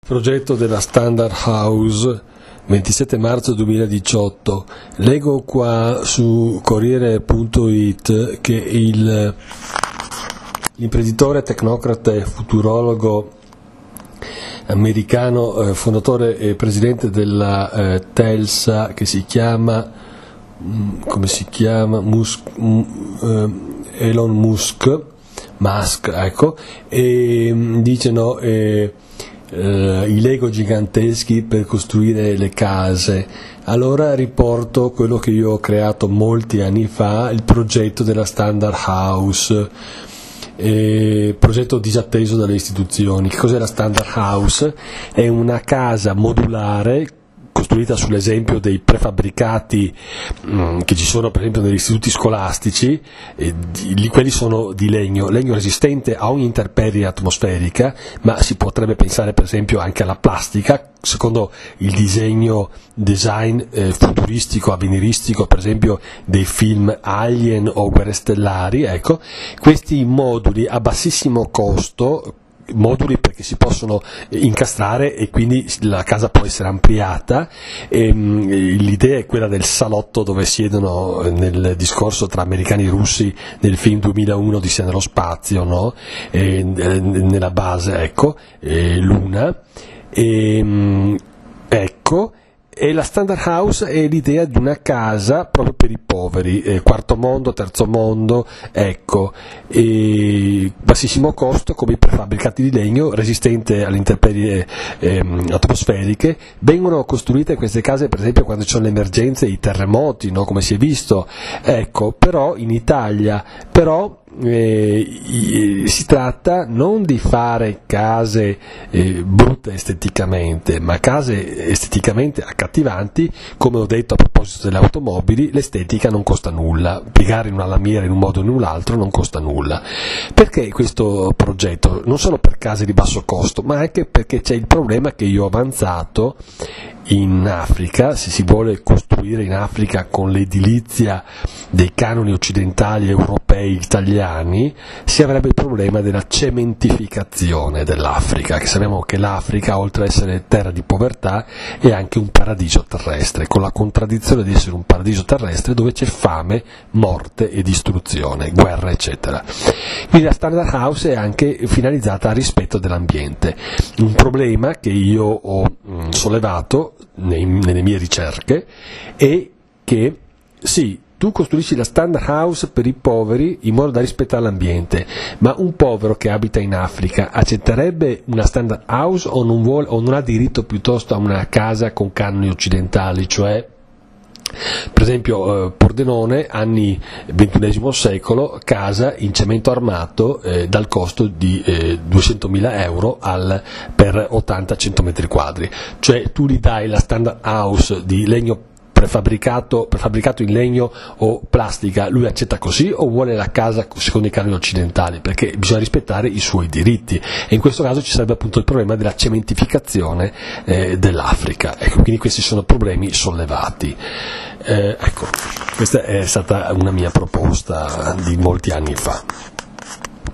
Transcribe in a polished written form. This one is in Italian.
Progetto della Standard House, 27 marzo 2018. Leggo qua su Corriere.it che l'imprenditore, tecnocrata e futurologo americano, fondatore e presidente della Telsa, che si chiama Elon Musk, ecco, e dice i Lego giganteschi per costruire le case. Allora riporto quello che io ho creato molti anni fa, il progetto della Standard House, progetto disatteso dalle istituzioni. Che cos'è la Standard House? È una casa modulare costruita sull'esempio dei prefabbricati che ci sono per esempio negli istituti scolastici. Quelli sono di legno resistente a ogni intemperie atmosferica, ma si potrebbe pensare per esempio anche alla plastica, secondo il design futuristico, avveniristico, per esempio dei film Alien o Guerre Stellari. Ecco, questi moduli a bassissimo costo, moduli perché si possono incastrare e quindi la casa può essere ampliata. L'idea è quella del salotto dove siedono, nel discorso tra americani e russi nel film 2001 Odissea nello spazio, no? Nella base, ecco, Luna, ecco. E la Standard House è l'idea di una casa proprio per i poveri, quarto mondo, terzo mondo, ecco, bassissimo costo, come i prefabbricati di legno, resistente alle intemperie atmosferiche. Vengono costruite queste case per esempio quando ci sono le emergenze, i terremoti, no? Come si è visto, ecco, però in Italia, si tratta non di fare case brutte esteticamente, ma case esteticamente accattivanti. Come ho detto a proposito delle automobili, l'estetica non costa nulla, piegare in una lamiera in un modo o in un altro non costa nulla. Perché questo progetto? Non solo per case di basso costo, ma anche perché c'è il problema che io ho avanzato in Africa. Se si vuole costruire in Africa con l'edilizia dei canoni occidentali, europei, italiani, si avrebbe il problema della cementificazione dell'Africa, che sappiamo che l'Africa, oltre ad essere terra di povertà, è anche un paradiso terrestre, con la contraddizione di essere un paradiso terrestre dove c'è fame, morte e distruzione, guerra, eccetera. Quindi la Standard House è anche finalizzata al rispetto dell'ambiente, un problema che io ho sollevato nelle mie ricerche è che sì, tu costruisci la Standard House per i poveri in modo da rispettare l'ambiente, ma un povero che abita in Africa accetterebbe una Standard House o non ha diritto piuttosto a una casa con canoni occidentali, cioè per esempio Pordenone, anni XXI secolo, casa in cemento armato dal costo di 200.000 euro per 80-100 metri quadri, cioè tu gli dai la Standard House di legno prefabbricato in legno o plastica, lui accetta così o vuole la casa secondo i canoni occidentali? Perché bisogna rispettare i suoi diritti, e in questo caso ci sarebbe appunto il problema della cementificazione dell'Africa. Ecco, quindi questi sono problemi sollevati. Ecco, questa è stata una mia proposta di molti anni fa.